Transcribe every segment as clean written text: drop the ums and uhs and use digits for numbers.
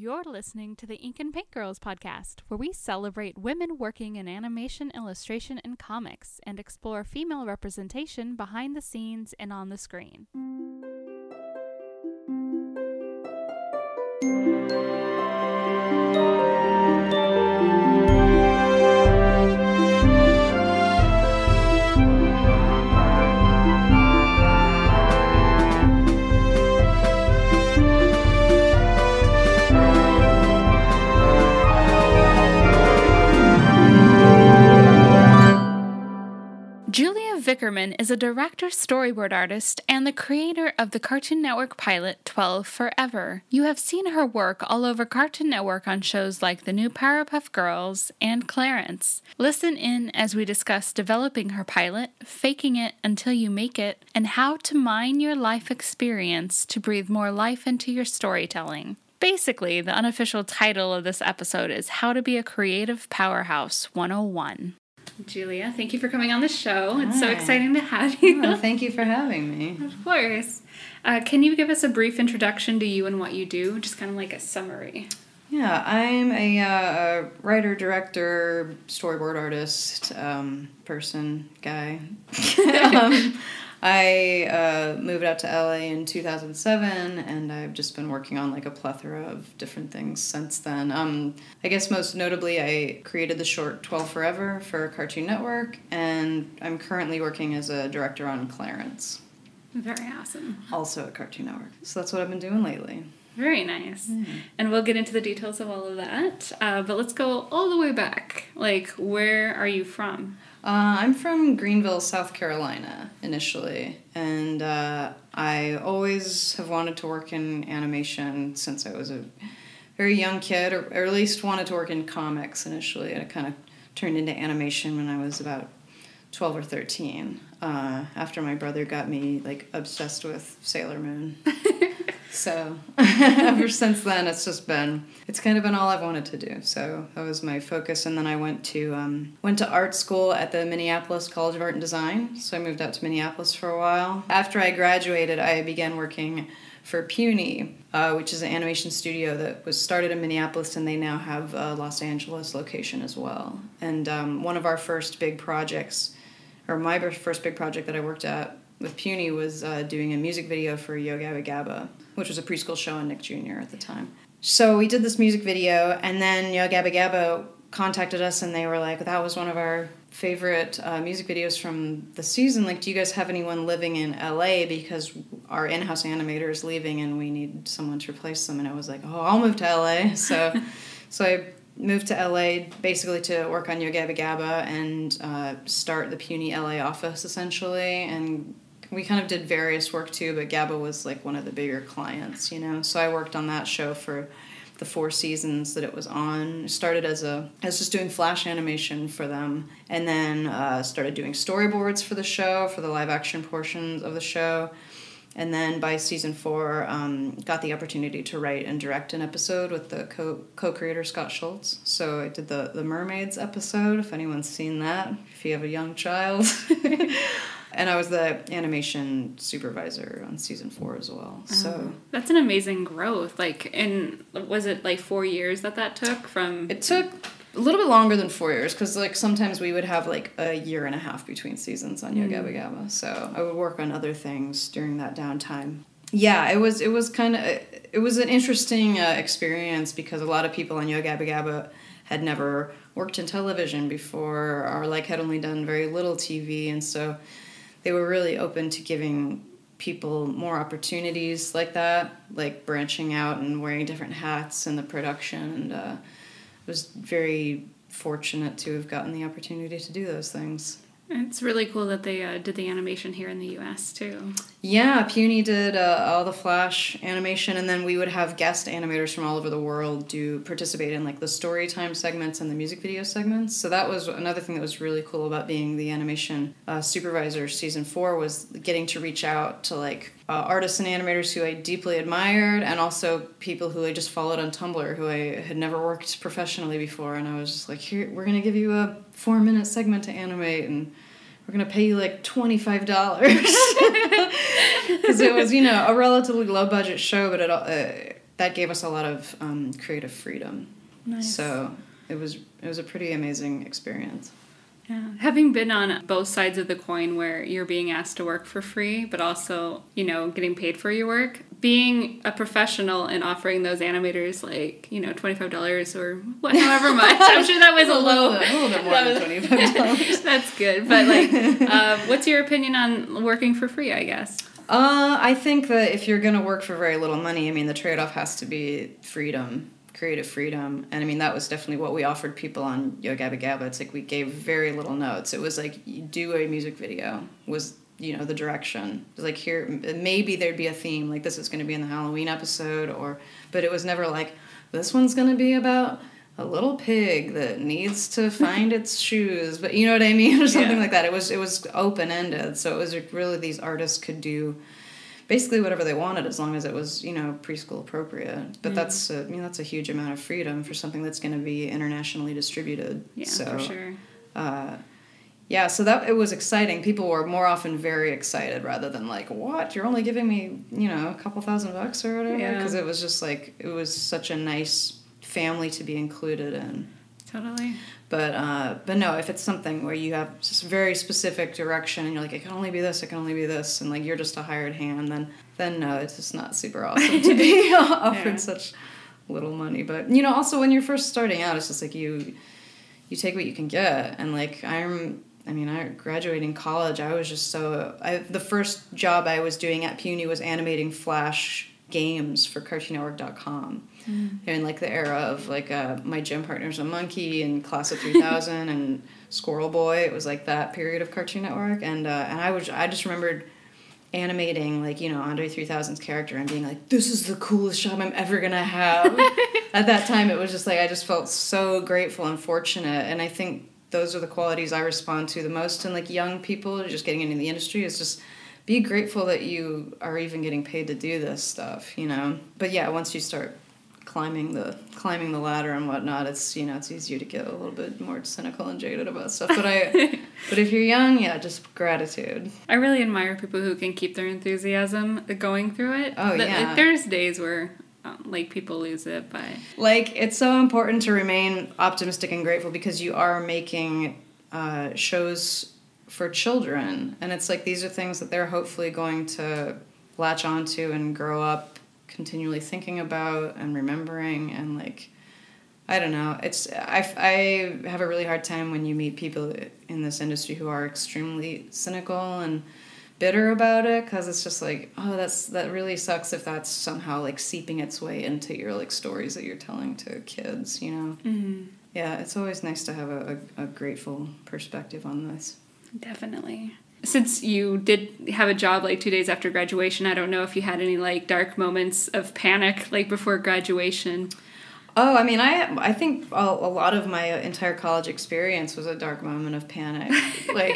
You're listening to the Ink and Paint Girls podcast, where we celebrate women working in animation, illustration, and comics, and explore female representation behind the scenes and on the screen. Julia Vickerman is a director, storyboard artist, and the creator of the Cartoon Network pilot 12 Forever. You have seen her work all over Cartoon Network on shows like The New Powerpuff Girls and Clarence. Listen in as we discuss developing her pilot, faking it until you make it, and how to mine your life experience to breathe more life into your storytelling. Basically, the unofficial title of this episode is How to Be a Creative Powerhouse 101. Julia, thank you for coming on the show. It's so exciting to have you. Oh, thank you for having me. Of course. Can you give us a brief introduction to you and what you do? Just kind of like a summary. Yeah, I'm a writer, director, storyboard artist, guy. I moved out to LA in 2007, and I've just been working on like a plethora of different things since then. I guess most notably, I created the short 12 Forever for Cartoon Network, and I'm currently working as a director on Clarence. Very awesome. Also at Cartoon Network. So that's what I've been doing lately. Very nice. And we'll get into the details of all of that. But let's go all the way back. Like, where are you from? I'm from Greenville, South Carolina, initially, and I always have wanted to work in animation since I was a very young kid, or at least wanted to work in comics initially, and it kind of turned into animation when I was about 12 or 13, after my brother got me, like, obsessed with Sailor Moon. So, ever since then, it's kind of been all I've wanted to do. So, that was my focus. And then I went to art school at the Minneapolis College of Art and Design. So, I moved out to Minneapolis for a while. After I graduated, I began working for Puny, which is an animation studio that was started in Minneapolis, and they now have a Los Angeles location as well. And one of our first big projects, or my first big project that I worked at with Puny, was doing a music video for Yo Gabba Gabba, which was a preschool show on Nick Jr. at the time. So we did this music video, and then Yo Gabba Gabba contacted us, and they were like, that was one of our favorite music videos from the season. Like, do you guys have anyone living in LA? Because our in-house animator is leaving, and we need someone to replace them. And I was like, I'll move to LA. So I moved to LA basically to work on Yo Gabba Gabba and start the Puny LA office, essentially. And we kind of did various work too, but Gabba was like one of the bigger clients, you know. So I worked on that show for the 4 seasons that it was on. Started as just doing flash animation for them, and then started doing storyboards for the show, for the live action portions of the show. And then by season 4, got the opportunity to write and direct an episode with the co-creator Scott Schultz. So I did the Mermaids episode, if anyone's seen that, if you have a young child. And I was the animation supervisor on season 4 as well. So that's an amazing growth. Like, was it like 4 years that took from? It took a little bit longer than 4 years, because like sometimes we would have like a year and a half between seasons on Yo Gabba Gabba. So I would work on other things during that downtime. Yeah, it was an interesting experience, because a lot of people on Yo Gabba Gabba had never worked in television before, or like had only done very little TV, and so they were really open to giving people more opportunities like that, like branching out and wearing different hats in the production, and I was very fortunate to have gotten the opportunity to do those things. It's really cool that they did the animation here in the U.S. too. Yeah, Puny did all the flash animation, and then we would have guest animators from all over the world participate in like the story time segments and the music video segments. So that was another thing that was really cool about being the animation supervisor season 4, was getting to reach out to like artists and animators who I deeply admired, and also people who I just followed on Tumblr who I had never worked professionally before. And I was just like, here, we're going to give you a 4-minute segment to animate, and we're going to pay you like $25. Because it was, a relatively low budget show, but that gave us a lot of creative freedom. Nice. So it was a pretty amazing experience. Yeah. Having been on both sides of the coin where you're being asked to work for free, but also, getting paid for your work, being a professional and offering those animators like, $25 or however much. I'm sure that was a little bit more than $25. That's good. But what's your opinion on working for free, I guess? I think that if you're going to work for very little money, the trade-off has to be freedom. Creative freedom. And that was definitely what we offered people on Yo Gabba Gabba. It's like we gave very little notes. It was like, you do a music video was, the direction. It was like, here, maybe there'd be a theme, like this is going to be in the Halloween episode, but it was never like, this one's going to be about a little pig that needs to find its shoes, but you know what I mean? Or something like that. It was open-ended. So it was really, these artists could do basically whatever they wanted as long as it was, preschool appropriate. But that's a huge amount of freedom for something that's going to be internationally distributed. Yeah, so, for sure. So that it was exciting. People were more often very excited rather than like, what? You're only giving me, a couple $1,000 or whatever? Yeah. Because it was just like, it was such a nice family to be included in. Totally. But no, if it's something where you have just very specific direction and you're like, it can only be this, it can only be this, and like you're just a hired hand, then no, it's just not super awesome to be offered such little money. But also when you're first starting out, it's just like you take what you can get, and like I graduating college, I was just the first job I was doing at Puny was animating Flash games for CartoonNetwork.com. In like the era of like My Gym Partner's a Monkey and Class of 3000 and Squirrel Boy. It was like that period of Cartoon Network, and I just remembered animating like Andre 3000's character and being like, this is the coolest job I'm ever gonna have. At that time, it was just like I just felt so grateful and fortunate, and I think those are the qualities I respond to the most in like young people just getting into the industry. Is just be grateful that you are even getting paid to do this stuff, But yeah, once you start climbing the ladder and whatnot, it's it's easier to get a little bit more cynical and jaded about stuff. But if you're young, just gratitude. I really admire people who can keep their enthusiasm going through it. Oh yeah. There's days where people lose it, but like it's so important to remain optimistic and grateful because you are making shows for children, and it's like these are things that they're hopefully going to latch onto and grow up continually thinking about and remembering, and like I don't know, I have a really hard time when you meet people in this industry who are extremely cynical and bitter about it, because it's just like, oh, that really sucks if that's somehow like seeping its way into your like stories that you're telling to kids, Mm-hmm. Yeah, it's always nice to have a grateful perspective on this. Definitely. Since you did have a job like 2 days after graduation, I don't know if you had any like dark moments of panic like before graduation. Oh, I think a lot of my entire college experience was a dark moment of panic. Like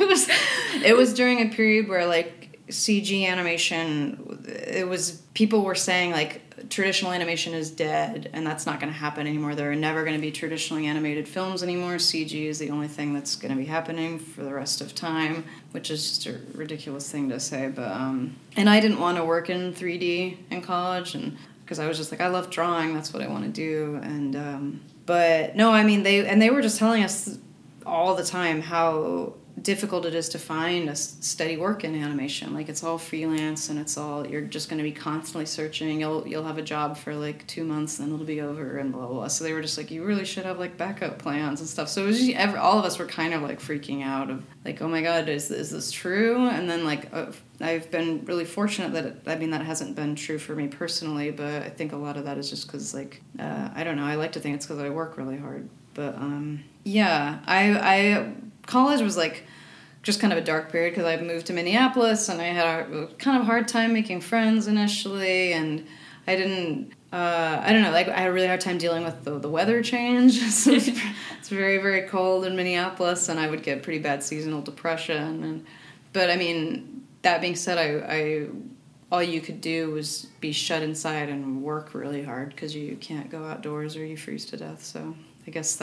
it was during a period where like CG animation, people were saying like traditional animation is dead and that's not going to happen anymore. There are never going to be traditionally animated films anymore. CG is the only thing that's going to be happening for the rest of time, which is just a ridiculous thing to say. But and I didn't want to work in 3D in college, and because I was just like, I love drawing, that's what I want to do. And but no, they were just telling us all the time how difficult it is to find a steady work in animation. Like it's all freelance and you're just going to be constantly searching. You'll have a job for like 2 months, then it'll be over and blah blah blah. So they were just like, you really should have like backup plans and stuff. So it was just, all of us were kind of like freaking out of like, oh my god, is this true? And then like I've been really fortunate that that hasn't been true for me personally, but I think a lot of that is just because like I don't know, I like to think it's because I work really hard. But yeah, I college was like just kind of a dark period because I moved to Minneapolis and I had a kind of hard time making friends initially, and I didn't I don't know, like I had a really hard time dealing with the weather change. So it's very, very cold in Minneapolis, and I would get pretty bad seasonal depression. But I mean, that being said, I all you could do was be shut inside and work really hard because you can't go outdoors or you freeze to death. So I guess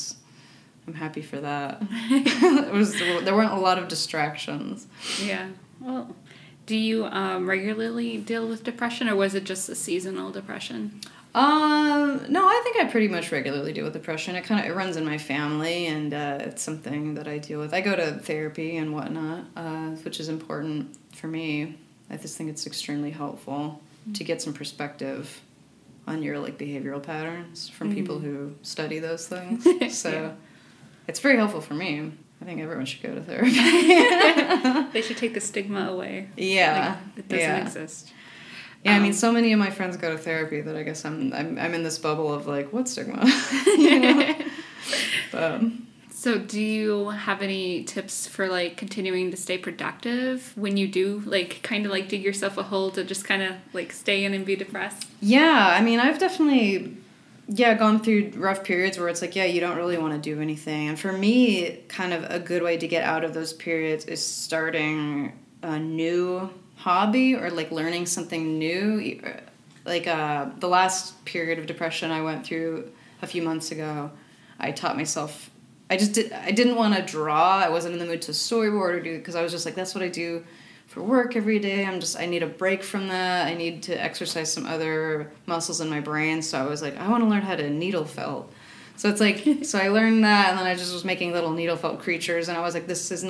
I'm happy for that. There weren't a lot of distractions. Yeah. Well, Do you regularly deal with depression, or was it just a seasonal depression? No, I think I pretty much regularly deal with depression. It runs in my family, and it's something that I deal with. I go to therapy and whatnot, which is important for me. I just think it's extremely helpful to get some perspective on your like behavioral patterns from people who study those things. So it's very helpful for me. I think everyone should go to therapy. They should take the stigma away. Yeah, like, it doesn't exist. Yeah, I mean, so many of my friends go to therapy that I guess I'm in this bubble of like, what stigma? You know? But, so do you have any tips for like continuing to stay productive when you do like kind of like dig yourself a hole to just kind of like stay in and be depressed? Yeah, I mean, I've definitely gone through rough periods where it's like, you don't really want to do anything. And for me, kind of a good way to get out of those periods is starting a new hobby or like learning something new. Like the last period of depression I went through a few months ago, I taught myself. I didn't want to draw. I wasn't in the mood to storyboard or do, because I was just like, that's what I do for work every day. I need a break from that. I need to exercise some other muscles in my brain. So I was like, I want to learn how to needle felt. So it's like, so I learned that, and then I just was making little needle felt creatures, and I was like, this is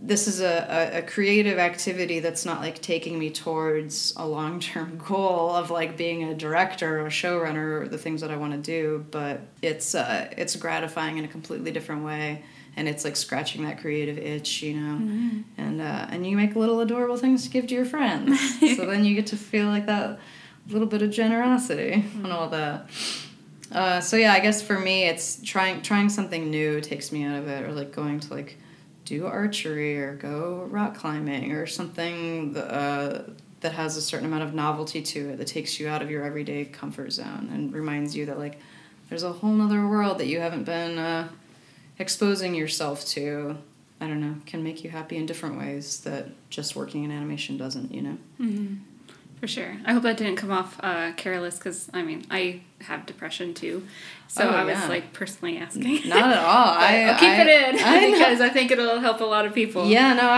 a creative activity that's not like taking me towards a long-term goal of like being a director or a showrunner or the things that I want to do, but it's gratifying in a completely different way. And it's like scratching that creative itch, you know, and you make little adorable things to give to your friends. So then you get to feel like that little bit of generosity and all that. So yeah, I guess for me, it's trying something new takes me out of it, or like going to like do archery or go rock climbing or something that has a certain amount of novelty to it that takes you out of your everyday comfort zone and reminds you that like there's a whole nother world that you haven't been exposing yourself to. I don't know, can make you happy in different ways that just working in animation doesn't, you know? Mm-hmm. For sure. I hope that didn't come off careless, because, I mean, I have depression, too. So I was, like, personally asking. Not at all. I'll keep it in, because I think it'll help a lot of people. Yeah, no,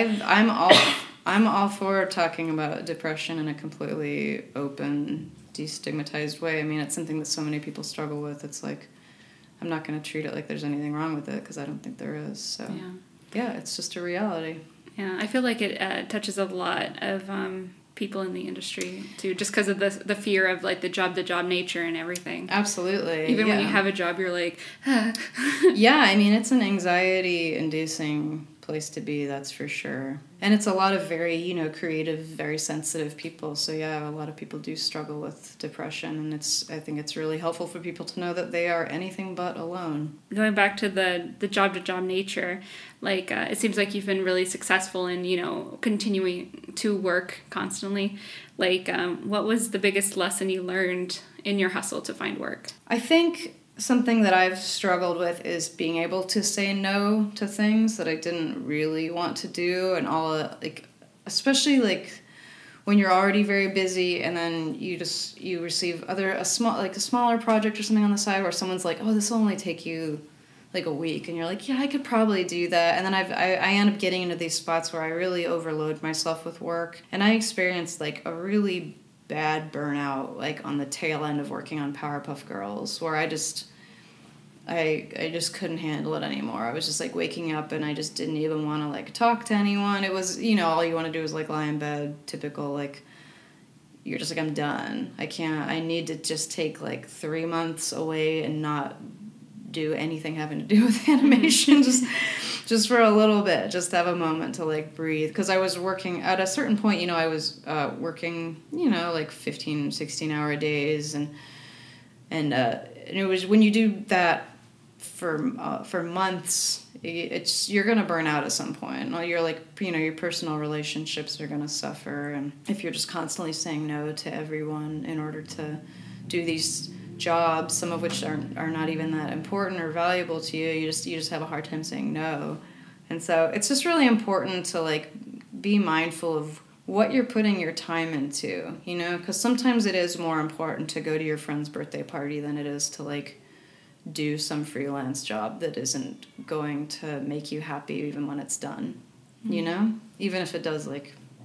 I'm all for talking about depression in a completely open, destigmatized way. I mean, it's something that so many people struggle with. It's like, I'm not going to treat it like there's anything wrong with it, because I don't think there is. So, yeah, it's just a reality. Yeah, I feel like it touches a lot of people in the industry too, just because of the fear of like the job nature and everything. Absolutely. Even when you have a job, you're like, Yeah, I mean, it's an anxiety inducing place to be, that's for sure. And it's a lot of very, you know, creative, very sensitive people. So yeah, a lot of people do struggle with depression, and I think it's really helpful for people to know that they are anything but alone. Going back to the job nature, like it seems like you've been really successful in, you know, continuing to work constantly. Like, what was the biggest lesson you learned in your hustle to find work? I think something that I've struggled with is being able to say no to things that I didn't really want to do, and all like, especially like when you're already very busy, and then you receive a smaller project or something on the side where someone's like, oh, this will only take you like a week, and you're like, yeah, I could probably do that, and then I end up getting into these spots where I really overload myself with work, and I experienced like a really bad burnout like on the tail end of working on Powerpuff Girls, where I just couldn't handle it anymore. I was just like waking up and I just didn't even want to like talk to anyone. It was, you know, all you want to do is like lie in bed, typical, like you're just like, I'm done. I need to just take like 3 months away and not do anything having to do with animation, just for a little bit, just have a moment to like breathe. Because I was working at a certain point, you know, I was working, you know, like 15, 16-hour days, and it was, when you do that for months, you're gonna burn out at some point. You're like, you know, your personal relationships are gonna suffer, and if you're just constantly saying no to everyone in order to do these jobs, some of which are not even that important or valuable to you, you just have a hard time saying no. And so it's just really important to like be mindful of what you're putting your time into, you know, because sometimes it is more important to go to your friend's birthday party than it is to like do some freelance job that isn't going to make you happy even when it's done, you know, even if it does like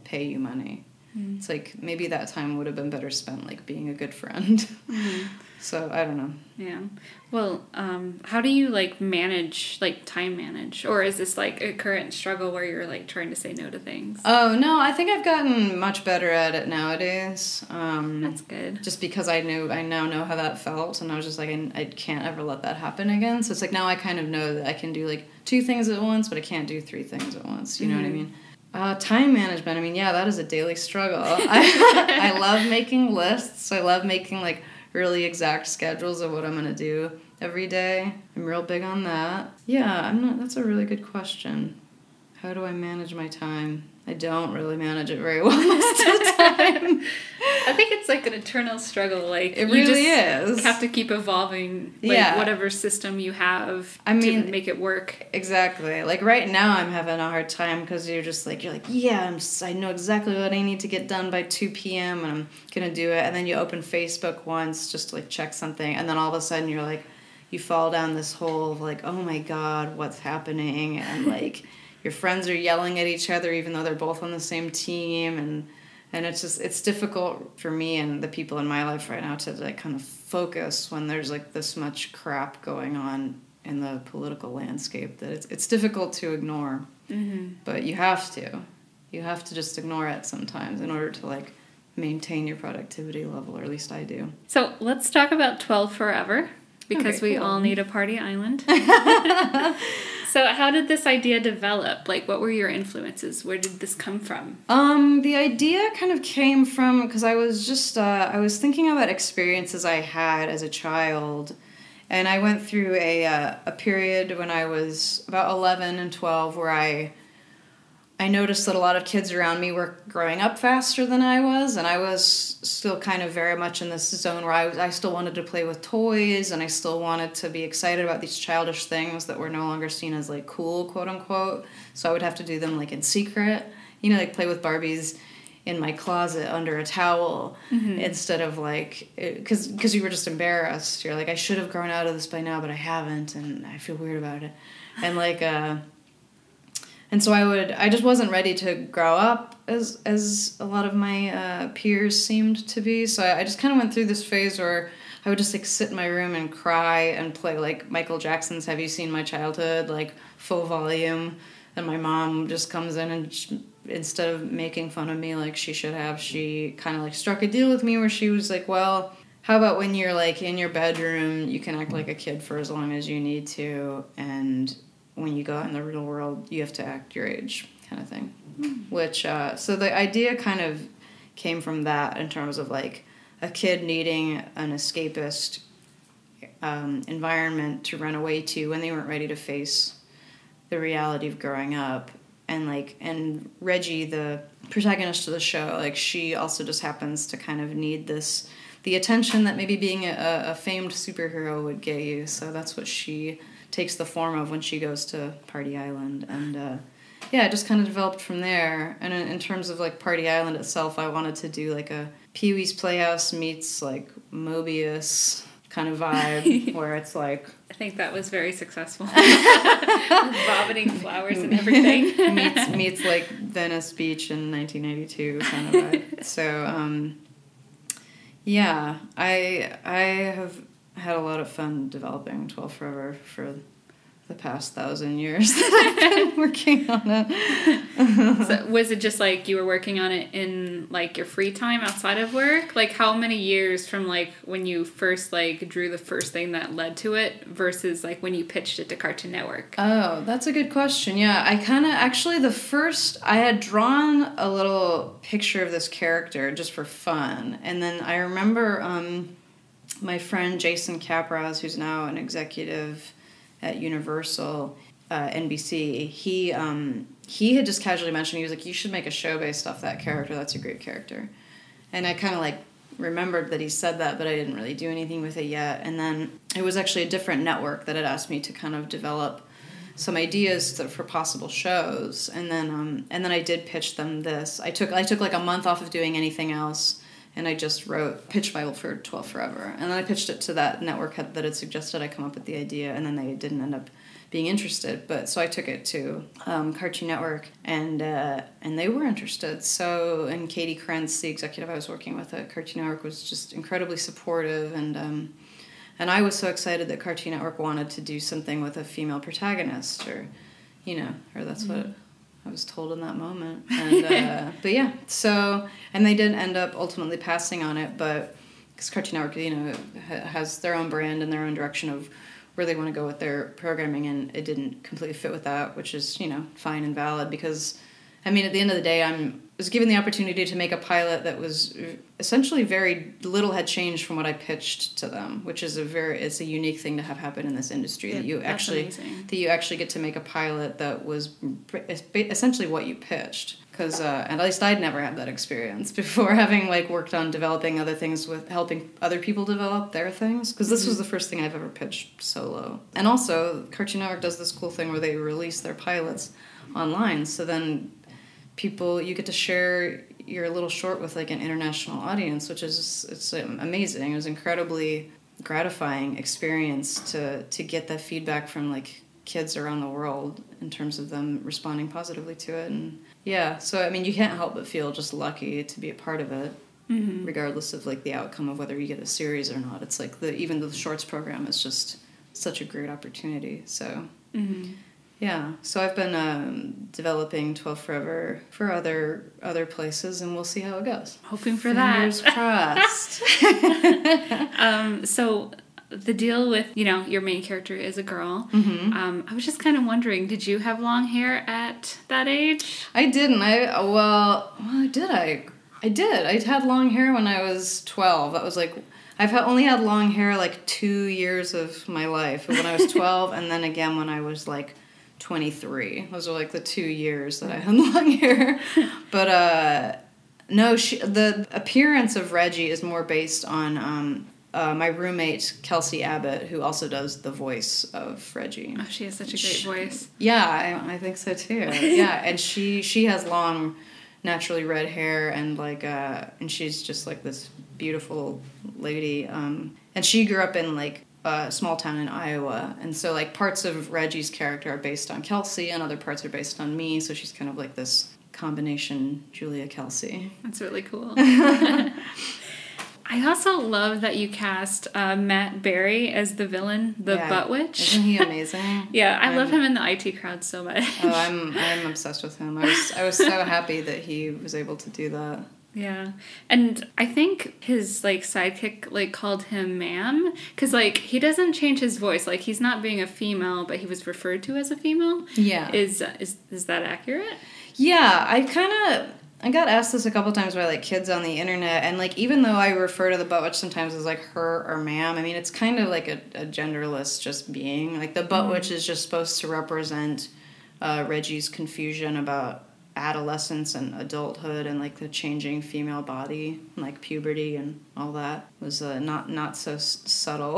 pay you money. It's like maybe that time would have been better spent like being a good friend. So I don't know. Yeah. Well, how do you like manage, like time manage, or is this like a current struggle where you're like trying to say no to things? Oh no, I think I've gotten much better at it nowadays. That's good. Just because I now know how that felt, and I was just like, I can't ever let that happen again. So it's like now I kind of know that I can do like 2 things at once, but I can't do 3 things at once. You know what I mean? Time management, I mean, yeah, that is a daily struggle. I love making lists. I love making, like, really exact schedules of what I'm going to do every day. I'm real big on that. Yeah, that's a really good question. How do I manage my time? I don't really manage it very well most of the time. I think it's like an eternal struggle. Like it really is. Have to keep evolving. Like whatever system you have to make it work. Exactly. Like right now, I'm having a hard time because you're like, yeah, I know exactly what I need to get done by 2 p.m. and I'm gonna do it. And then you open Facebook once just to like check something, and then all of a sudden you're like, you fall down this hole of like, oh my God, what's happening? And like. Your friends are yelling at each other even though they're both on the same team, and it's difficult for me and the people in my life right now to like kind of focus when there's like this much crap going on in the political landscape that it's difficult to ignore. But you have to just ignore it sometimes in order to like maintain your productivity level, or at least I do. So let's talk about 12 Forever, because we all need a party island. So how did this idea develop? Like, what were your influences? Where did this come from? The idea kind of came from, because I was just, I was thinking about experiences I had as a child, and I went through a period when I was about 11 and 12 where I noticed that a lot of kids around me were growing up faster than I was, and I was still kind of very much in this zone where I still wanted to play with toys, and I still wanted to be excited about these childish things that were no longer seen as, like, cool, quote-unquote, so I would have to do them, like, in secret, like, play with Barbies in my closet under a towel instead of, like, because you were just embarrassed. You're like, I should have grown out of this by now, but I haven't, and I feel weird about it. And, like, and so I just wasn't ready to grow up as a lot of my peers seemed to be. So I just kind of went through this phase where I would just like sit in my room and cry and play like Michael Jackson's Have You Seen My Childhood, like full volume. And my mom just comes in and instead of making fun of me like she should have, she kind of like struck a deal with me where she was like, well, how about when you're like in your bedroom, you can act like a kid for as long as you need to, and when you go out in the real world, you have to act your age, kind of thing. Which, so the idea kind of came from that in terms of, like, a kid needing an escapist environment to run away to when they weren't ready to face the reality of growing up. And Reggie, the protagonist of the show, like, she also just happens to kind of need the attention that maybe being a famed superhero would get you. So that's what she takes the form of when she goes to Party Island. And it just kind of developed from there. And in terms of like Party Island itself, I wanted to do like a Pee-wee's Playhouse meets like Mobius kind of vibe where it's like, I think that was very successful. Vomiting flowers and everything. meets like Venice Beach in 1992 kind of vibe. So I have had a lot of fun developing 12 Forever for the past 1,000 years that I've been working on it. So was it just like you were working on it in like your free time outside of work? Like how many years from like when you first like drew the first thing that led to it versus like when you pitched it to Cartoon Network? Oh, that's a good question. Yeah, I kind of actually I had drawn a little picture of this character just for fun, and then I remember my friend Jason Capraz, who's now an executive at Universal, NBC, he had just casually mentioned, he was like, you should make a show based off that character, that's a great character. And I kind of like remembered that he said that, but I didn't really do anything with it yet. And then it was actually a different network that had asked me to kind of develop some ideas for possible shows. And then I did pitch them this. I took like a month off of doing anything else, and I just pitched for 12 Forever. And then I pitched it to that network that had suggested I come up with the idea, and then they didn't end up being interested. But so I took it to Cartoon Network, and they were interested. So, and Katie Krentz, the executive I was working with at Cartoon Network, was just incredibly supportive, and I was so excited that Cartoon Network wanted to do something with a female protagonist, or that's what I was told in that moment. And but yeah, so, and they did end up ultimately passing on it, but because Cartoon Network, has their own brand and their own direction of where they want to go with their programming, and it didn't completely fit with that, which is, fine and valid, because, I mean, at the end of the day, I was given the opportunity to make a pilot that was essentially very little had changed from what I pitched to them, which is it's a unique thing to have happen in this industry, that you actually get to make a pilot that was essentially what you pitched. Because, and at least I'd never had that experience before, having worked on developing other things with helping other people develop their things. Because this was the first thing I've ever pitched solo. And also, Cartoon Network does this cool thing where they release their pilots online. So then you get to share your little short with an international audience, which is it's amazing. It was incredibly gratifying experience to get that feedback from kids around the world in terms of them responding positively to it. And yeah, so I mean, you can't help but feel just lucky to be a part of it, regardless of the outcome of whether you get a series or not. It's even the shorts program is just such a great opportunity. So yeah, so I've been developing 12 Forever for other places, and we'll see how it goes. Hoping for Fingers that. crossed. So the deal with, your main character is a girl. I was just kind of wondering, did you have long hair at that age? I didn't. I did. I had long hair when I was 12. That was only had long hair 2 years of my life. When I was 12, and then again when I was 23. Those are the 2 years that I had long hair. But no, the appearance of Reggie is more based on my roommate, Kelsey Abbott, who also does the voice of Reggie. Oh, she has such a great voice. Yeah, I think so too. Yeah, and she has long, naturally red hair, and and she's just this beautiful lady. And she grew up in a small town in Iowa, and so parts of Reggie's character are based on Kelsey, and other parts are based on me. So she's kind of this combination Julia Kelsey. That's really cool. I also love that you cast Matt Berry as the villain, the Butt Witch. Isn't he amazing? Yeah, I love him in the IT Crowd so much. Oh, I'm obsessed with him. I was so happy that he was able to do that. Yeah, and I think his sidekick called him ma'am, because he doesn't change his voice. He's not being a female, but he was referred to as a female. Yeah, is that accurate? Yeah, I got asked this a couple times by kids on the internet, and even though I refer to the Butt Witch sometimes as her or ma'am, I mean it's kind of a genderless just being. The Butt Witch is just supposed to represent Reggie's confusion about adolescence and adulthood, and the changing female body, puberty and all that. Was not so subtle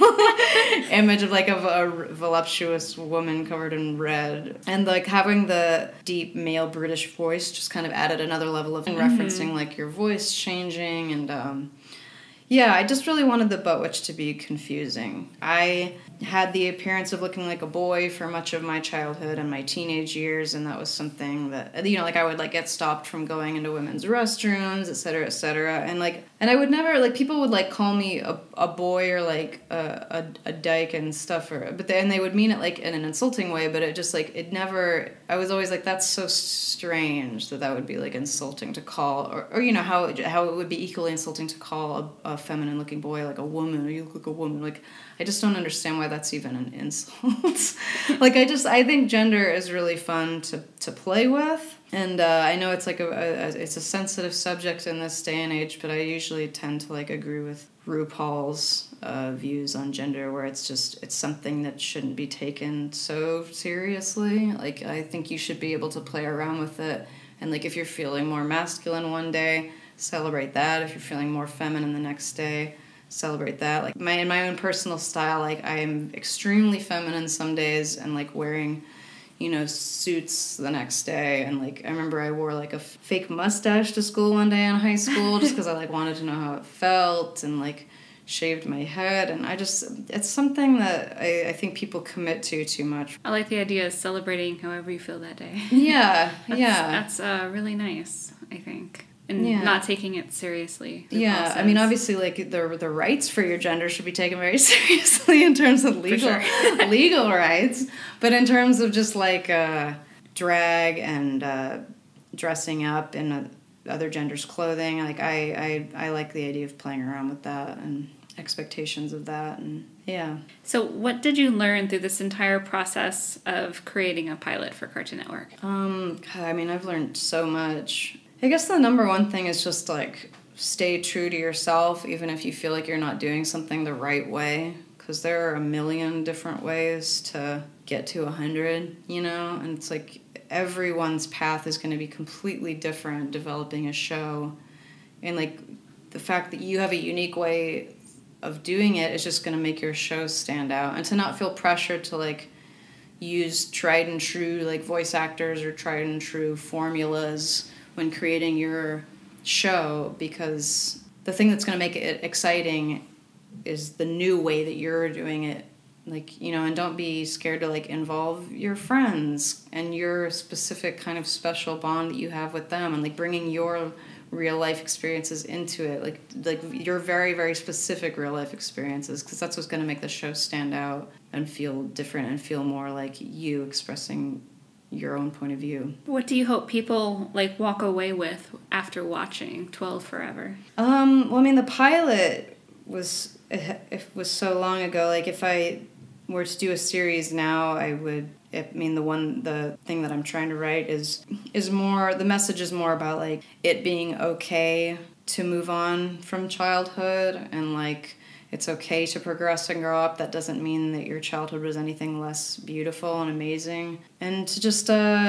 image of a voluptuous woman covered in red, and having the deep male British voice just kind of added another level of referencing your voice changing. And yeah, I just really wanted the Butt Witch to be confusing. I had the appearance of looking like a boy for much of my childhood and my teenage years, and that was something that, I would, get stopped from going into women's restrooms, et cetera, and I would never, people would, call me a boy or, a dyke and stuff, but then they would mean it, in an insulting way, but it just, it never, I was always that's so strange that would be, insulting to call, or how it would be equally insulting to call a feminine-looking boy, a woman, or you look like a woman, I just don't understand why that's even an insult. I think gender is really fun to play with. And I know it's it's a sensitive subject in this day and age, but I usually tend to agree with RuPaul's views on gender, where it's something that shouldn't be taken so seriously. I think you should be able to play around with it. And if you're feeling more masculine one day, celebrate that. If you're feeling more feminine the next day, celebrate that. In my own personal style, I am extremely feminine some days, and wearing, suits the next day. And I remember I wore a fake mustache to school one day in high school just because I wanted to know how it felt, and shaved my head, and it's something that I think people commit to too much. I like the idea of celebrating however you feel that day. Yeah, That's really nice, I think. And not taking it seriously. Yeah, Process. I mean, obviously, like, the rights for your gender should be taken very seriously in terms of legal rights. But in terms of just, like, drag and dressing up in other genders' clothing, like, I like the idea of playing around with that and expectations of that, and yeah. So what did you learn through this entire process of creating a pilot for Cartoon Network? I mean, I've learned so much. I guess the number one thing is just, like, stay true to yourself, even if you feel like you're not doing something the right way, because there are a million different ways to get to 100, you know, and it's like everyone's path is going to be completely different developing a show, and, like, the fact that you have a unique way of doing it is just going to make your show stand out, and to not feel pressure to, like, use tried and true, like, voice actors or tried and true formulas when creating your show, because the thing that's going to make it exciting is the new way that you're doing it. Like, you know, and don't be scared to, like, involve your friends and your specific kind of special bond that you have with them, and, like, bringing your real life experiences into it, like your very, very specific real life experiences, because that's what's going to make the show stand out and feel different and feel more like you expressing your own point of view. What do you hope people, like, walk away with after watching 12 Forever? Well, I mean, the pilot was so long ago. Like, if I were to do a series now, I mean, the thing that I'm trying to write is more, the message is more about, like, it being okay to move on from childhood, and, like, it's okay to progress and grow up. That doesn't mean that your childhood was anything less beautiful and amazing. And to just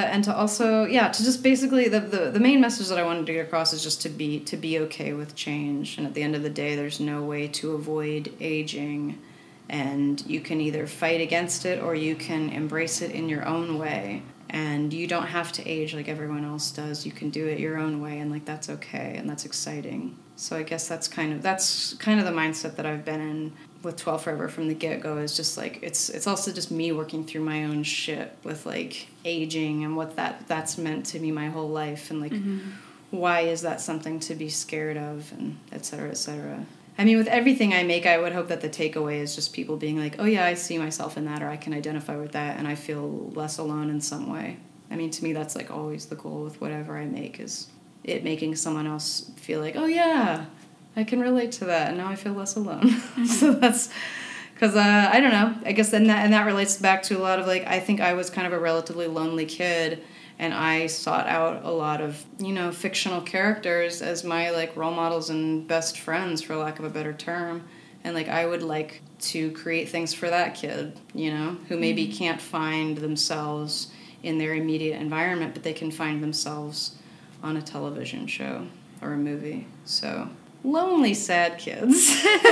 basically, the main message that I wanted to get across is just to be okay with change. And at the end of the day, there's no way to avoid aging. And you can either fight against it or you can embrace it in your own way. And you don't have to age like everyone else does. You can do it your own way, and, like, that's okay, and that's exciting. So I guess that's kind of the mindset that I've been in with 12 Forever from the get-go, is just, like, it's also just me working through my own shit with, like, aging and what that's meant to me my whole life, and, like, why is that something to be scared of, and et cetera, et cetera. I mean, with everything I make, I would hope that the takeaway is just people being like, oh yeah, I see myself in that, or I can identify with that, and I feel less alone in some way. I mean, to me, that's, like, always the goal with whatever I make, is it making someone else feel like, oh yeah, I can relate to that, and now I feel less alone. So that's, because, I don't know, I guess then that relates back to a lot of, like, I think I was kind of a relatively lonely kid, and I sought out a lot of, you know, fictional characters as my, like, role models and best friends, for lack of a better term. And, like, I would like to create things for that kid, you know, who maybe can't find themselves in their immediate environment, but they can find themselves on a television show or a movie. So, lonely, sad kids.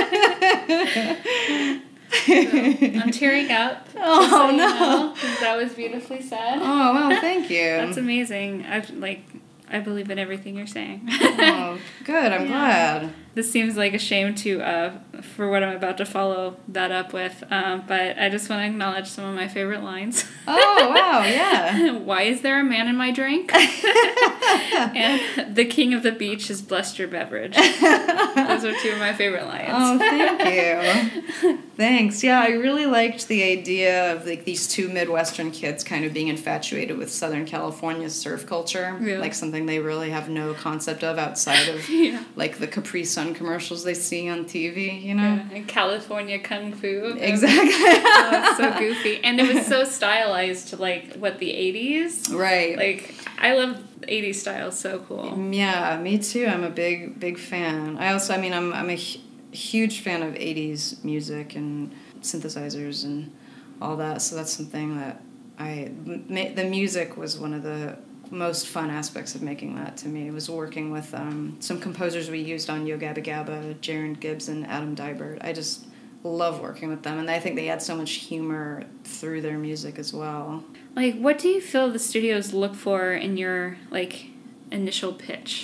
I'm tearing up. Oh, so no. Know, that was beautifully said. Oh, well, thank you. That's amazing. I believe in everything you're saying. Oh, good. I'm glad. This seems like a shame for what I'm about to follow that up with, but I just want to acknowledge some of my favorite lines. Oh, wow, yeah. Why is there a man in my drink? And the king of the beach has blessed your beverage. Those are two of my favorite lines. Oh, thank you. Thanks. Yeah, I really liked the idea of, like, these two Midwestern kids kind of being infatuated with Southern California's surf culture. Yeah. Like, something they really have no concept of outside of, like, the Capri Sun commercials they see on TV, you know? Yeah, and California Kung Fu. Exactly. Oh, it's so goofy. And it was so stylized to, like, the 80s? Right. Like, I love 80s style. So cool. Yeah, me too. I'm a big fan. I'm a huge fan of 80s music and synthesizers and all that, so that's something that the music was one of the most fun aspects of making that to me. It was working with some composers we used on Yo Gabba Gabba, Jaron Gibbs and Adam Dybert. I just love working with them, and I think they add so much humor through their music as well. Like, what do you feel the studios look for in your, like, initial pitch?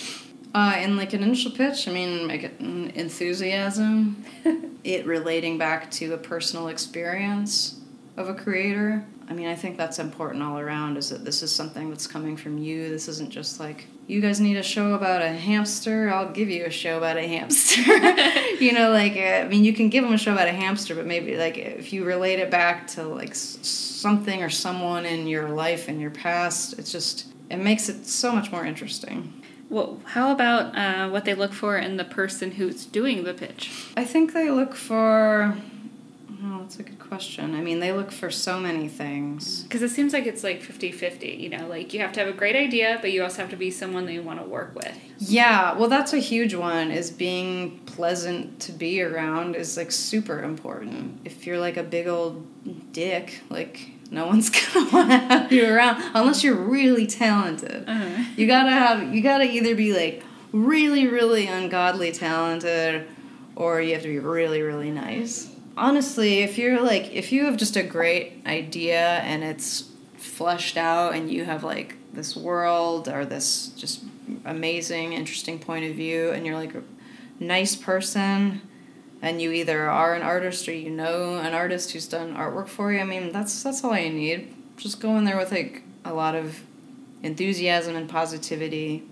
In like an initial pitch, I mean, like enthusiasm, it relating back to a personal experience of a creator. I mean, I think that's important all around, is that this is something that's coming from you. This isn't just like, you guys need a show about a hamster, I'll give you a show about a hamster. You know, like, I mean, you can give them a show about a hamster, but maybe, like, if you relate it back to, like, something or someone in your life, in your past, it makes it so much more interesting. Well, how about what they look for in the person who's doing the pitch? I think they look for... Oh, that's a good question. I mean, they look for so many things. Because it seems like it's like 50-50, you know? Like, you have to have a great idea, but you also have to be someone that you want to work with. Yeah, well, that's a huge one, is being pleasant to be around is, like, super important. If you're, like, a big old dick, like... No one's gonna want to have you around unless you're really talented. Uh-huh. You gotta either be like really, really ungodly talented, or you have to be really, really nice. Honestly, if you have just a great idea and it's fleshed out and you have like this world or this just amazing, interesting point of view, and you're like a nice person, and you either are an artist or you know an artist who's done artwork for you, I mean, that's all you need. Just go in there with, like, a lot of enthusiasm and positivity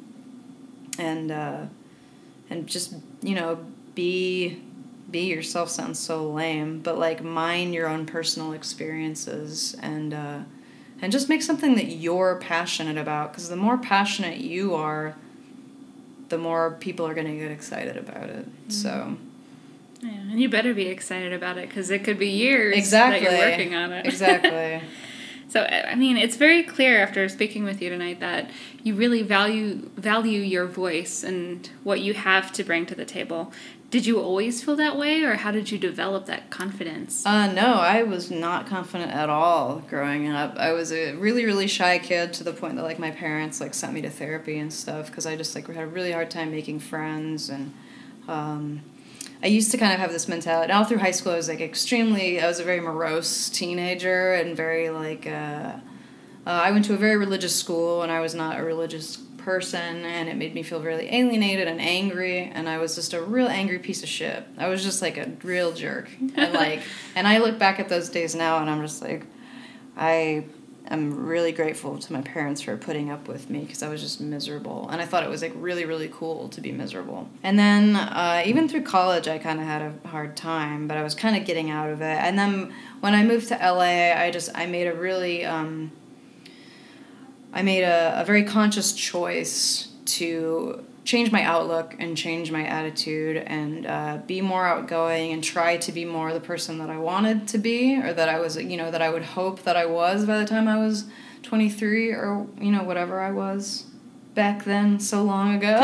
and just, you know, be yourself sounds so lame, but, like, mine your own personal experiences and just make something that you're passionate about, because the more passionate you are, the more people are going to get excited about it, so... Yeah, and you better be excited about it, because it could be years exactly. that you're working on it. Exactly. So, I mean, it's very clear after speaking with you tonight that you really value your voice and what you have to bring to the table. Did you always feel that way, or how did you develop that confidence? No, I was not confident at all growing up. I was a really, really shy kid, to the point that, like, my parents, like, sent me to therapy and stuff, because I just, like, had a really hard time making friends, and I used to kind of have this mentality. All through high school, I was a very morose teenager, and very, like, I went to a very religious school, and I was not a religious person, and it made me feel really alienated and angry, and I was just a real angry piece of shit. I was just, like, a real jerk. And, like, and I look back at those days now, and I'm just, like, I'm really grateful to my parents for putting up with me, because I was just miserable. And I thought it was, like, really, really cool to be miserable. And then even through college, I kind of had a hard time, but I was kind of getting out of it. And then when I moved to LA, I made a really, I made a very conscious choice to change my outlook and change my attitude and be more outgoing and try to be more the person that I wanted to be, or that I was, you know, that I would hope that I was by the time I was 23, or, you know, whatever I was back then, so long ago.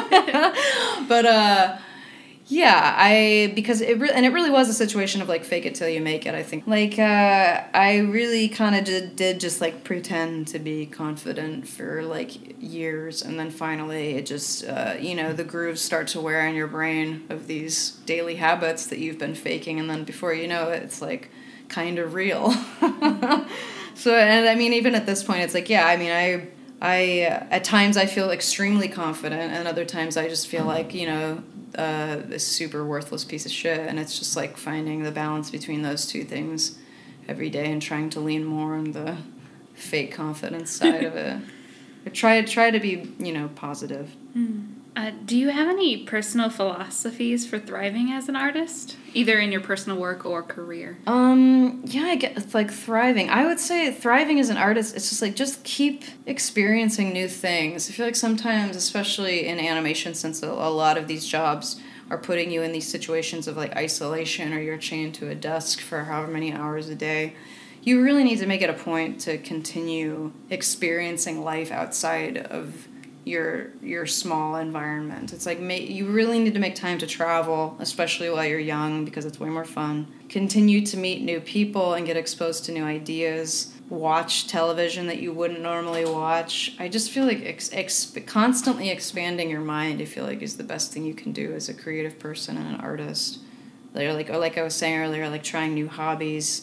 But yeah, because it really was a situation of, like, fake it till you make it, I think. Like, I really kind of did just, like, pretend to be confident for, like, years, and then finally it just, you know, the grooves start to wear on your brain of these daily habits that you've been faking, and then before you know it, it's, like, kind of real. So, and I mean, even at this point, it's like, yeah, I mean, I at times I feel extremely confident, and other times I just feel like, you know, a super worthless piece of shit, and it's just, like, finding the balance between those two things every day and trying to lean more on the fake confidence side of it. I try to be, you know, positive. Do you have any personal philosophies for thriving as an artist, either in your personal work or career? Yeah, I guess, like, thriving. I would say thriving as an artist, it's just, like, just keep experiencing new things. I feel like sometimes, especially in animation, since a lot of these jobs are putting you in these situations of, like, isolation, or you're chained to a desk for however many hours a day, you really need to make it a point to continue experiencing life outside of your small environment. It's like you really need to make time to travel, especially while you're young, because it's way more fun. Continue to meet new people and get exposed to new ideas. Watch television that you wouldn't normally watch. I just feel like constantly expanding your mind, I feel like, is the best thing you can do as a creative person and an artist. Like I was saying earlier, like, trying new hobbies,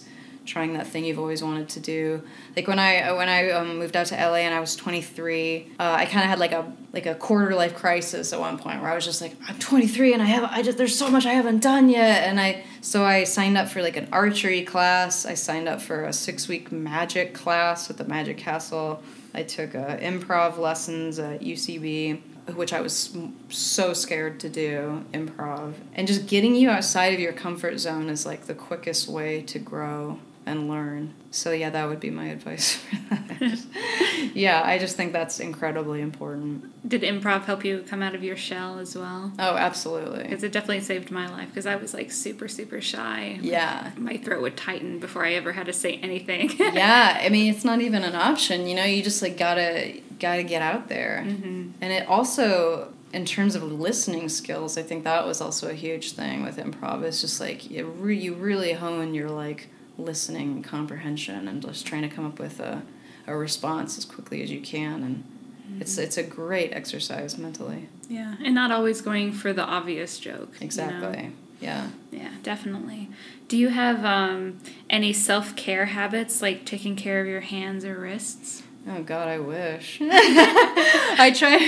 trying that thing you've always wanted to do. Like when I moved out to LA and I was 23, I kind of had like a quarter life crisis at one point where I was just like, I'm 23 and there's so much I haven't done yet. And I signed up for like an archery class. I signed up for a 6-week magic class at the Magic Castle. I took improv lessons at UCB, which I was so scared to do, improv. And just getting you outside of your comfort zone is like the quickest way to grow and learn. So yeah, that would be my advice for that. I just think that's incredibly important. Did improv help you come out of your shell as well? Oh, absolutely. Because it definitely saved my life, because I was like super, super shy. Yeah. My throat would tighten before I ever had to say anything. Yeah, I mean, it's not even an option, you know, you just like gotta get out there. Mm-hmm. And it also, in terms of listening skills, I think that was also a huge thing with improv. It's just like you really hone your like listening comprehension and just trying to come up with a response as quickly as you can, and it's a great exercise mentally. Yeah, and not always going for the obvious joke. Exactly. You know? Yeah, definitely. Do you have any self-care habits, like taking care of your hands or wrists? Oh God, I wish. I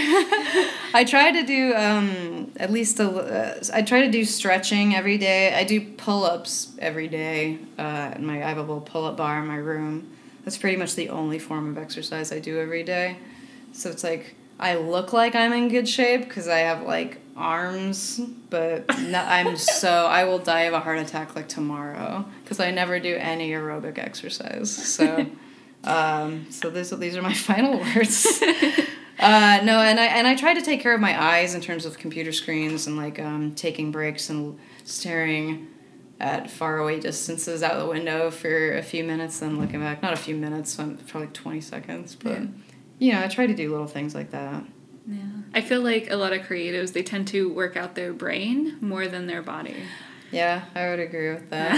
try to do at least I try to do stretching every day. I do pull-ups every day. I have a little pull-up bar in my room. That's pretty much the only form of exercise I do every day. So it's like I look like I'm in good shape because I have like arms, but I will die of a heart attack like tomorrow because I never do any aerobic exercise. So. So these are my final words. No, and I try to take care of my eyes in terms of computer screens and like taking breaks and staring at faraway distances out the window for a few minutes, then looking back. Not a few minutes, probably 20 seconds, but I try to do little things like that. Yeah, I feel like a lot of creatives, they tend to work out their brain more than their body. Yeah, I would agree with that.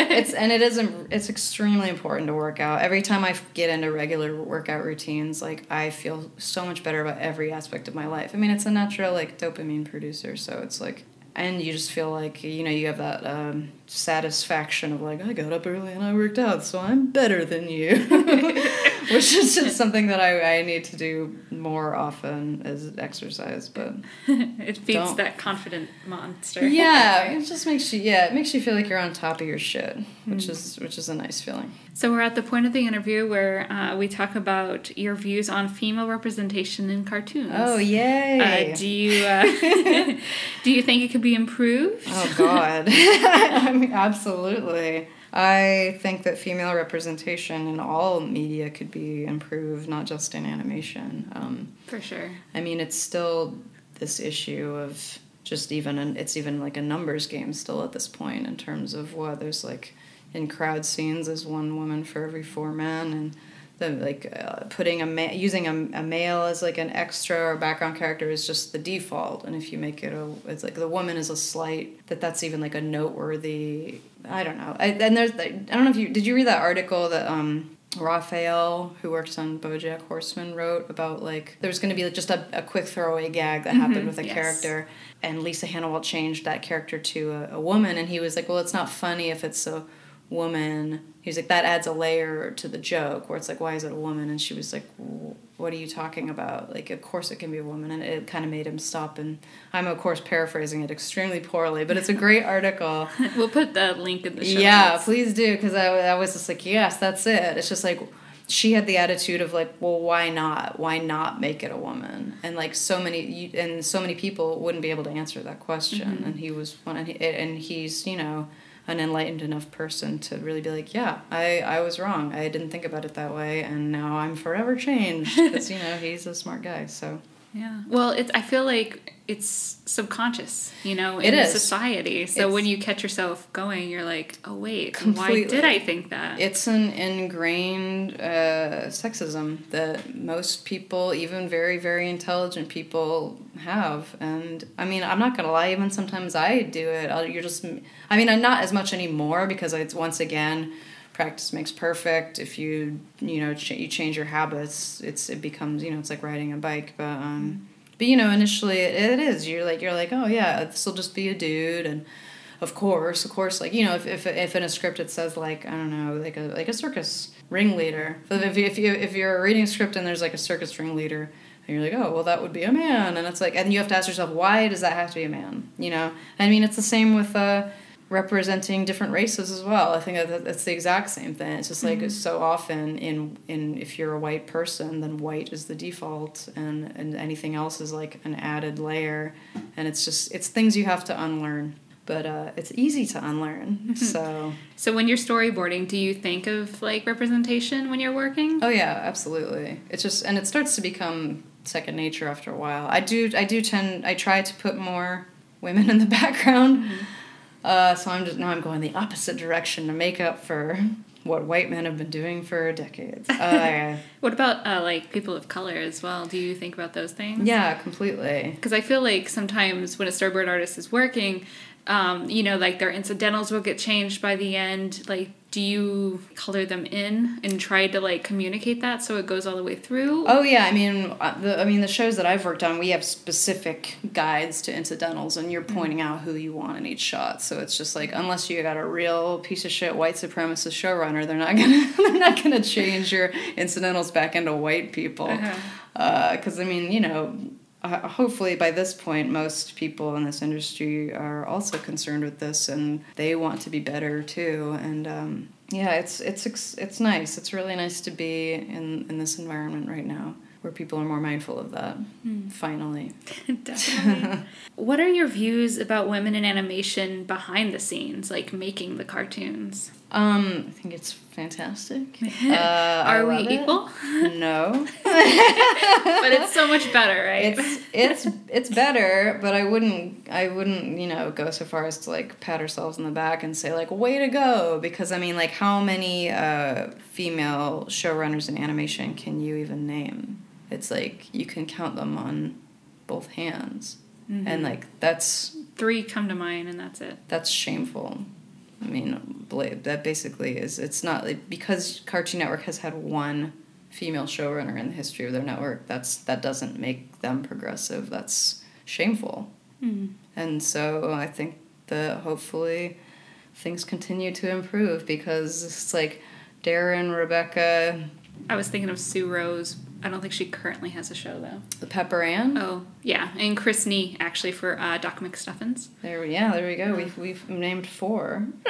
It's extremely important to work out. Every time I get into regular workout routines, like I feel so much better about every aspect of my life. I mean, it's a natural like dopamine producer, so it's like, and you just feel like, you have that satisfaction of like, I got up early and I worked out, so I'm better than you. Which is just something that I need to do more often as exercise, but it feeds that confident monster. Yeah, it just makes you feel like you're on top of your shit, which is a nice feeling. So we're at the point of the interview where we talk about your views on female representation in cartoons. Oh, yay! Do you think it could be improved? Oh God, I mean, absolutely. I think that female representation in all media could be improved, not just in animation. For sure. I mean, it's still this issue of just it's even like a numbers game still at this point in terms of what there's like in crowd scenes there's one woman for every 4 men, and putting using a male as like an extra or background character is just the default, and if you make it's like the woman is a slight, that's even like a noteworthy. I don't know. I don't know if did you read that article that Raphael, who works on BoJack Horseman, wrote about like there's going to be like just a quick throwaway gag that happened with a character, and Lisa Hannawalt changed that character to a woman, and he was like, well, it's not funny if it's a woman. He's like, that adds a layer to the joke where it's like, why is it a woman? And she was like, what are you talking about? Like, of course it can be a woman. And it kind of made him stop. And I'm, of course, paraphrasing it extremely poorly, but it's a great article. We'll put the link in the show notes. Please do, because I was just like, yes, that's it. It's just like, she had the attitude of like, well, why not? Why not make it a woman? And like so many people wouldn't be able to answer that question. And he was one, and he's, an enlightened enough person to really be like, yeah, I was wrong. I didn't think about it that way, and now I'm forever changed because, he's a smart guy, so. Yeah. Well, I feel like it's subconscious, in society. So when you catch yourself going, you're like, oh, wait, completely. Why did I think that? It's an ingrained sexism that most people, even very, very intelligent people, have. And, I mean, I'm not going to lie, even sometimes I do it. I'm not as much anymore because it's, once again, practice makes perfect. If you you change your habits, it becomes it's like riding a bike. But initially it is you're like, oh yeah, this will just be a dude, and of course, like, you know, if in a script it says, like, I don't know, like a circus ringleader. If you're reading a script and there's like a circus ringleader, and you're like, oh, well, that would be a man, and it's like, and you have to ask yourself, why does that have to be a man? You know, I mean, it's the same with representing different races as well. I think that's the exact same thing. It's just like, so often in if you're a white person, then white is the default, and anything else is like an added layer, and it's things you have to unlearn. But it's easy to unlearn. So when you're storyboarding, do you think of like representation when you're working? Oh yeah, absolutely. It's just, and it starts to become second nature after a while. I try to put more women in the background. So I'm going the opposite direction to make up for what white men have been doing for decades. What about like people of color as well? Do you think about those things? Yeah, completely. Because I feel like sometimes when a storyboard artist is working, you know, like their incidentals will get changed by the end. Like, do you color them in and try to like communicate that so it goes all the way through? Oh yeah, I mean the shows that I've worked on, we have specific guides to incidentals, and you're pointing out who you want in each shot. So it's just like, unless you got a real piece of shit white supremacist showrunner, they're not gonna change your incidentals back into white people. Because I mean, you know. Hopefully by this point, most people in this industry are also concerned with this, and they want to be better too. And yeah, it's nice. It's really nice to be in this environment right now, where people are more mindful of that. Finally. Definitely. What are your views about women in animation behind the scenes, like making the cartoons? I think it's fantastic. Are we equal? No. But it's so much better, right? It's better, but I wouldn't, you know, go so far as to like pat ourselves on the back and say like, way to go, because I mean, like, how many female showrunners in animation can you even name? It's like you can count them on both hands. And like, that's 3 come to mind, and that's it. That's shameful. I mean, that basically is, it's not like, because Cartoon Network has had one female showrunner in the history of their network, that doesn't make them progressive. That's shameful. And so I think that hopefully things continue to improve, because it's like Darren, Rebecca. I was thinking of Sue Rose. I don't think she currently has a show, though. The Pepper Ann? Oh, yeah. And Chris Nee, actually, for Doc McStuffins. There we go. We've named 4. So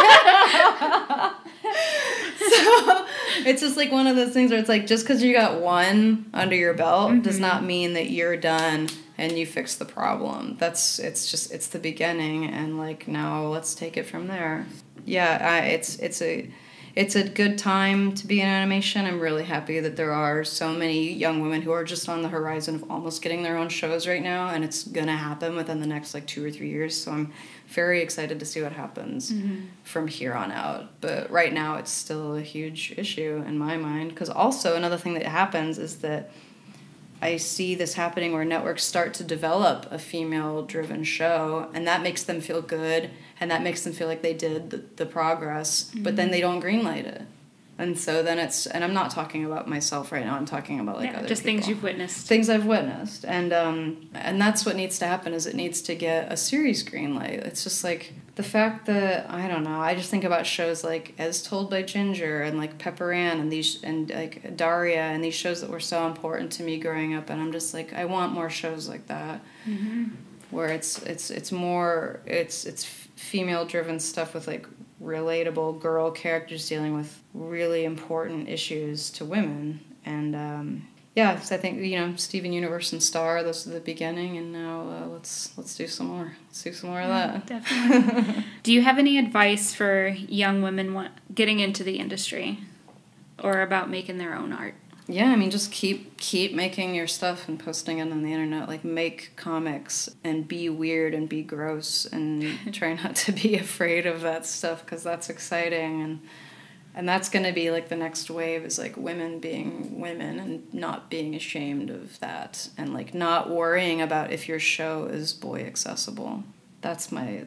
it's just like one of those things where it's like, just because you got one under your belt does not mean that you're done and you fix the problem. It's the beginning, and like, now let's take it from there. Yeah, it's a good time to be in animation. I'm really happy that there are so many young women who are just on the horizon of almost getting their own shows right now, and it's gonna happen within the next like 2 or 3 years. So I'm very excited to see what happens from here on out. But right now, it's still a huge issue in my mind, because also another thing that happens is that I see this happening where networks start to develop a female-driven show, and that makes them feel good, and that makes them feel like they did the progress, but then they don't greenlight it. And so then and I'm not talking about myself right now, I'm talking about like other just people. things you've witnessed. Things I've witnessed. And that's what needs to happen, is it needs to get a series greenlight. It's just like the fact that, I don't know, I just think about shows like As Told by Ginger and like Pepper Ann and like Daria, and these shows that were so important to me growing up, and I'm just like, I want more shows like that. Where it's more female driven stuff with like relatable girl characters dealing with really important issues to women. And yeah, so I think, you know, Steven Universe and Star, those are the beginning, and now let's do some more. Let's do some more of that. Definitely. Do you have any advice for young women getting into the industry, or about making their own art? Yeah, I mean, just keep making your stuff and posting it on the internet. Like, make comics and be weird and be gross, and try not to be afraid of that stuff, because that's exciting. And that's going to be like the next wave, is like women being women and not being ashamed of that, and like not worrying about if your show is boy accessible. That's my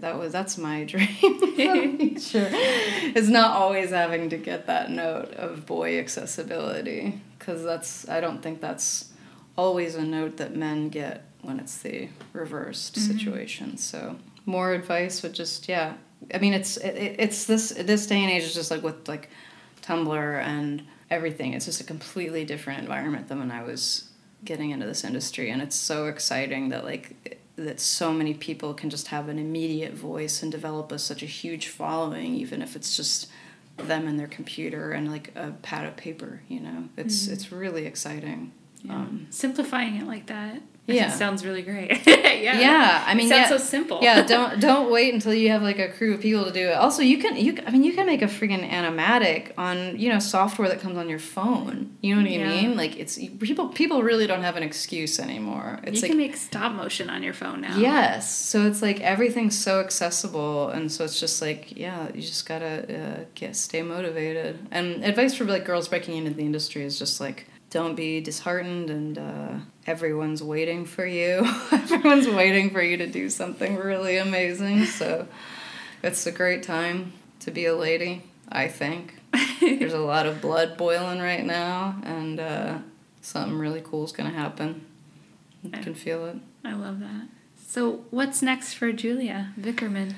dream. Sure, is not always having to get that note of boy accessibility, because I don't think that's always a note that men get when it's the reversed situation. So more advice would just, yeah. I mean, it's this day and age is just like with like Tumblr and everything. It's just a completely different environment than when I was getting into this industry, and it's so exciting that that so many people can just have an immediate voice and develop such a huge following, even if it's just them and their computer and like a pad of paper. It's really exciting. Yeah. Simplifying it like that. Yeah, it sounds really great. Yeah. I mean, it sounds so simple. Yeah, don't wait until you have like a crew of people to do it. Also, you can make a freaking animatic on software that comes on your phone. You know what I mean? Like it's people really don't have an excuse anymore. It's you can make stop motion on your phone now. Yes, so it's like everything's so accessible, and so it's just like you just gotta stay motivated. And advice for like girls breaking into the industry is just like, don't be disheartened, and everyone's waiting for you. Everyone's waiting for you to do something really amazing. So it's a great time to be a lady, I think. There's a lot of blood boiling right now, and something really cool is going to happen. You can feel it. I love that. So what's next for Julia Vickerman?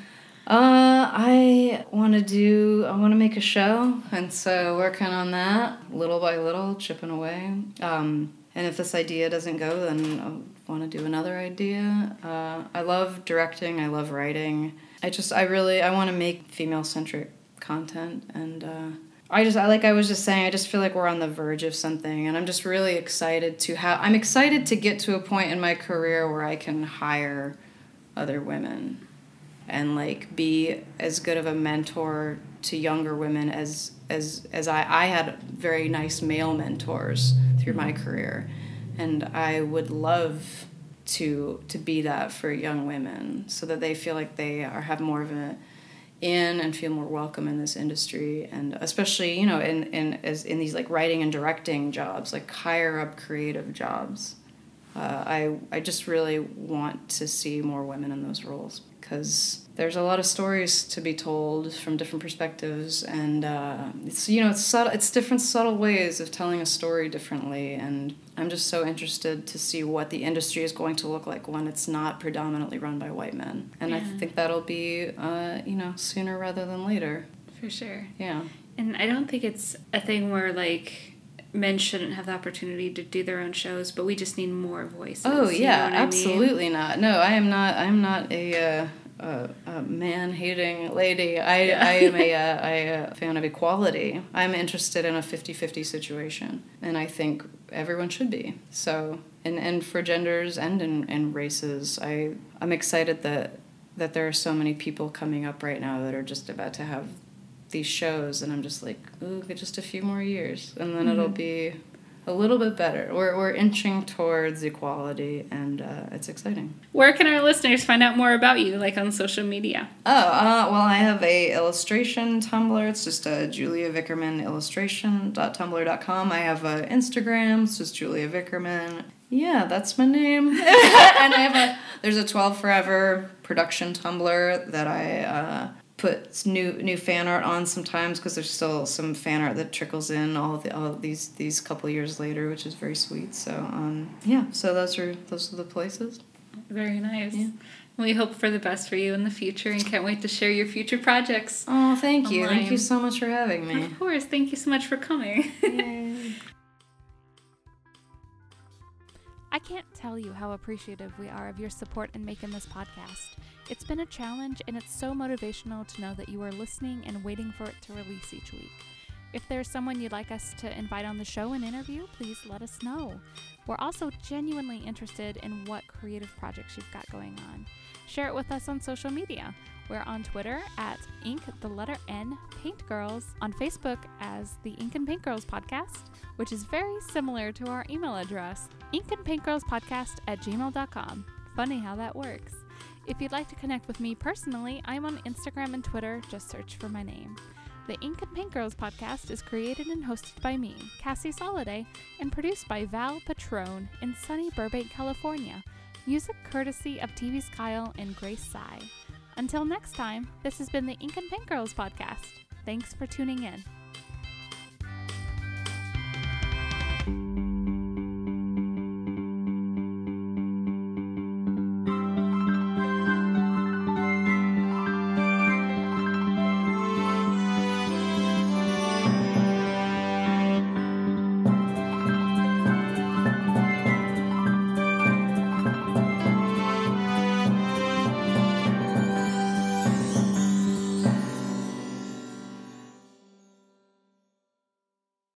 I want to make a show, and so working on that little by little, chipping away. And if this idea doesn't go, then I want to do another idea. I love directing. I love writing. I want to make female-centric content, and I was just saying, I just feel like we're on the verge of something, and I'm just really excited I'm excited to get to a point in my career where I can hire other women and like be as good of a mentor to younger women as I had very nice male mentors through my career, and I would love to be that for young women so that they feel like they have more of an in and feel more welcome in this industry, and especially in these like writing and directing jobs, like higher up creative jobs. I just really want to see more women in those roles, because there's a lot of stories to be told from different perspectives, and it's different subtle ways of telling a story differently, and I'm just so interested to see what the industry is going to look like when it's not predominantly run by white men, and I think that'll be sooner rather than later. For sure. Yeah. And I don't think it's a thing where like men shouldn't have the opportunity to do their own shows, but we just need more voices. Oh yeah, absolutely not. No, I am not a man-hating lady. I am a fan of equality. I'm interested in a 50-50 situation, and I think everyone should be. So, and for genders and in races, I'm excited that there are so many people coming up right now that are just about to have these shows, and I'm just like, ooh, just a few more years, and then it'll be a little bit better. We're inching towards equality, and it's exciting. Where can our listeners find out more about you, like on social media? Well, I have a illustration Tumblr. It's just Julia Vickerman illustration.tumblr.com. I have a Instagram. It's just Julia Vickerman. Yeah, that's my name. And there's a 12 Forever production Tumblr that I put new fan art on sometimes, because there's still some fan art that trickles in all these couple years later, which is very sweet. So so those are the places. Very nice. Yeah. We hope for the best for you in the future, and can't wait to share your future projects. Oh, thank you. Thank you so much for having me. Of course. Thank you so much for coming. Yay. I can't tell you how appreciative we are of your support in making this podcast. It's been a challenge, and it's so motivational to know that you are listening and waiting for it to release each week. If there's someone you'd like us to invite on the show and interview, please let us know. We're also genuinely interested in what creative projects you've got going on. Share it with us on social media. We're on Twitter at Paint Girls, on Facebook as the Ink and Paint Girls Podcast, which is very similar to our email address, inkandpaintgirlspodcast@gmail.com. Funny how that works. If you'd like to connect with me personally, I'm on Instagram and Twitter. Just search for my name. The Ink and Paint Girls podcast is created and hosted by me, Cassie Soliday, and produced by Val Patrone in sunny Burbank, California. Music courtesy of TV's Kyle and Grace Sy. Until next time, this has been the Ink and Paint Girls podcast. Thanks for tuning in.